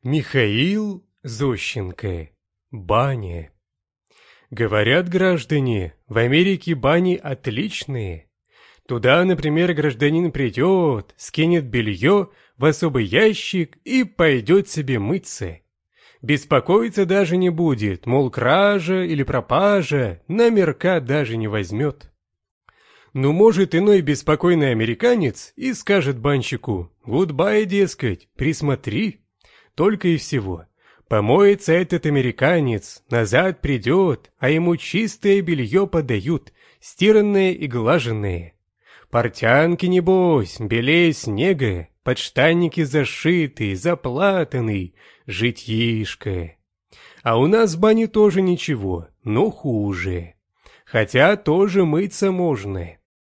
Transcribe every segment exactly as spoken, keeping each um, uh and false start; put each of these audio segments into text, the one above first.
Михаил Зощенко. Баня. Говорят граждане, в Америке бани отличные. Туда, например, гражданин придет, скинет белье в особый ящик и пойдет себе мыться. Беспокоиться даже не будет, мол, кража или пропажа, номерка даже не возьмет. Ну, может, иной беспокойный американец и скажет банщику: «Гудбай, дескать, присмотри». Только и всего. Помоется этот американец, назад придет, а ему чистое белье подают, стиранное и глаженное. Портянки, небось, белее снега, подштанники зашитые, заплатанные, житьишко. А у нас в бане тоже ничего, но хуже. Хотя тоже мыться можно.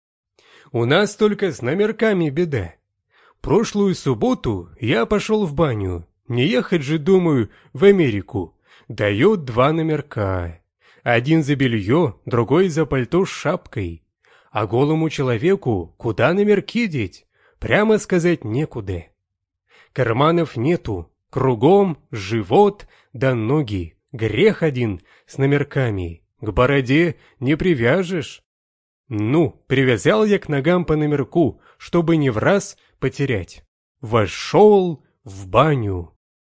У нас только с номерками беда. Прошлую субботу я пошел в баню. Не ехать же, думаю, в Америку. Дает два номерка. Один за белье, другой за пальто с шапкой. А голому человеку куда номерки деть? Прямо сказать некуда. Карманов нету. Кругом живот да ноги. Грех один с номерками. К бороде не привяжешь. Ну, привязал я к ногам по номерку, чтобы не в раз потерять. Вошел в баню.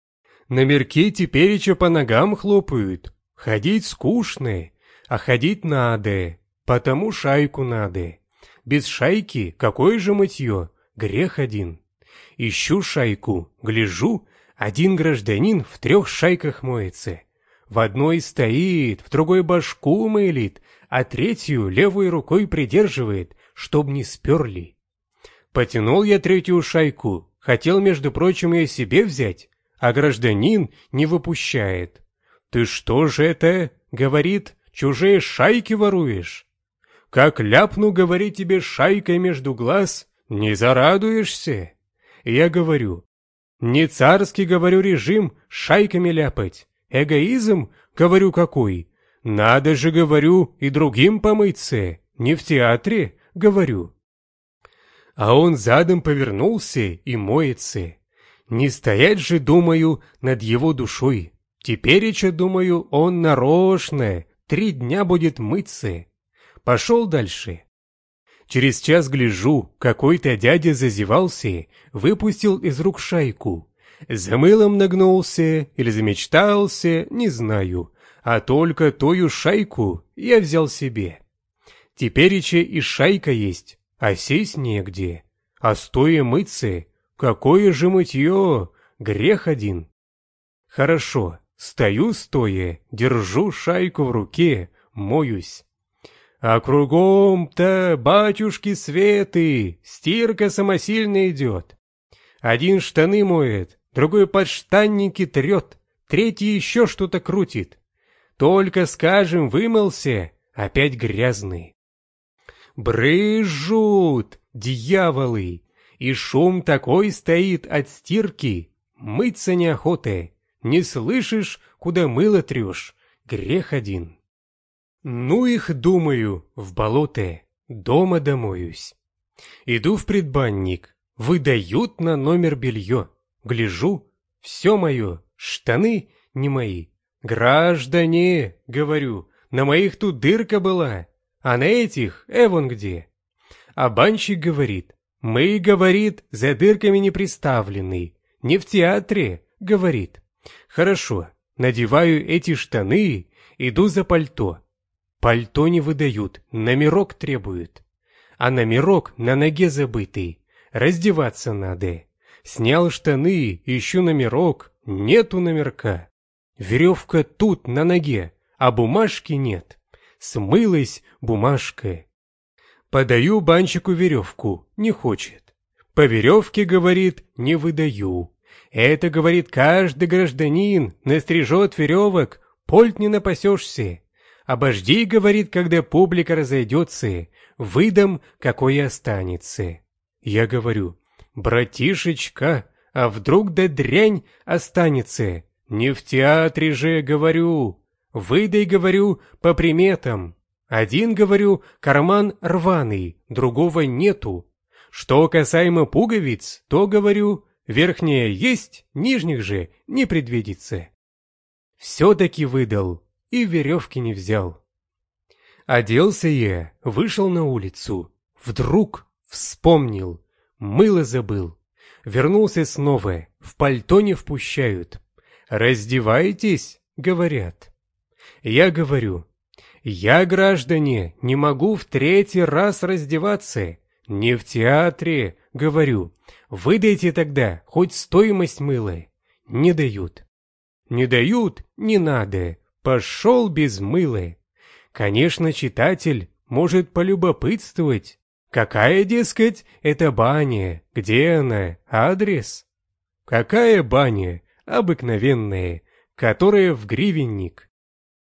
Номерки тепереча по ногам хлопают. Ходить скучно, а ходить надо, потому шайку надо. Без шайки какое же мытье? Грех один. Ищу шайку, гляжу, один гражданин в трех шайках моется. В одной стоит, в другой башку мылит, а третью левой рукой придерживает, чтоб не сперли. Потянул я третью шайку, хотел, между прочим, ее себе взять, а гражданин не выпущает. «Ты что же это, — говорит, — чужие шайки воруешь? Как ляпну, говорит, тебе шайкой между глаз, не зарадуешься?» Я говорю: «Не царский, говорю, режим шайками ляпать. Эгоизм, говорю, какой? Надо же, говорю, и другим помыться, не в театре, говорю». А он задом повернулся и моется. Не стоять же, думаю, над его душой. Тепереча, думаю, он нарочно три дня будет мыться. Пошел дальше. Через час гляжу, какой-то дядя зазевался, выпустил из рук шайку. За мылом нагнулся или замечтался, не знаю, а только тою шайку я взял себе. Тепереча и шайка есть, а сесть негде, а стоя мыться, какое же мытье, грех один. Хорошо, стою стоя, держу шайку в руке, моюсь. А кругом-то, батюшки светы, стирка самосильно идет. Один штаны моет, другой подштанники трет, третий еще что-то крутит. Только, скажем, вымылся, опять грязный. Брызжут, дьяволы, и шум такой стоит от стирки, мыться неохота. Не слышишь, куда мыло трешь, грех один. Ну их, думаю, в болото, дома домоюсь. Иду в предбанник, выдают на номер белье. Гляжу, все мое, штаны не мои. «Граждане, — говорю, — на моих тут дырка была, а на этих эвон где». А банщик говорит: «Мы, — говорит, — за дырками не приставлены, не в театре, — говорит». Хорошо, надеваю эти штаны, иду за пальто. Пальто не выдают, номерок требуют. А номерок на ноге забытый, раздеваться надо. Снял штаны, ищу номерок, нету номерка. Веревка тут на ноге, а бумажки нет. Смылась бумажка. Подаю банщику веревку, не хочет. По веревке, говорит, не выдаю. Это, говорит, каждый гражданин настрижет веревок, польт не напасешься. Обожди, говорит, когда публика разойдется, выдам, какое останется. Я говорю: братишечка, а вдруг да дрянь останется? Не в театре же, говорю. Выдай, говорю, по приметам. Один, говорю, карман рваный, другого нету. Что касаемо пуговиц, то, говорю, Верхняя есть, нижних же не предвидится. Все-таки выдал и веревки не взял. Оделся я, вышел на улицу. Вдруг вспомнил, мыло забыл. Вернулся снова, в пальто не впущают. «Раздевайтесь», — говорят. Я говорю: «Я, граждане, не могу в третий раз раздеваться. Не в театре», — говорю. «Выдайте тогда хоть стоимость мыла». Не дают. Не дают, не надо. Пошел без мыла. Конечно, читатель может полюбопытствовать. Какая, дескать, это баня? Где она? Адрес? Какая баня? Обыкновенная, которая в гривенник.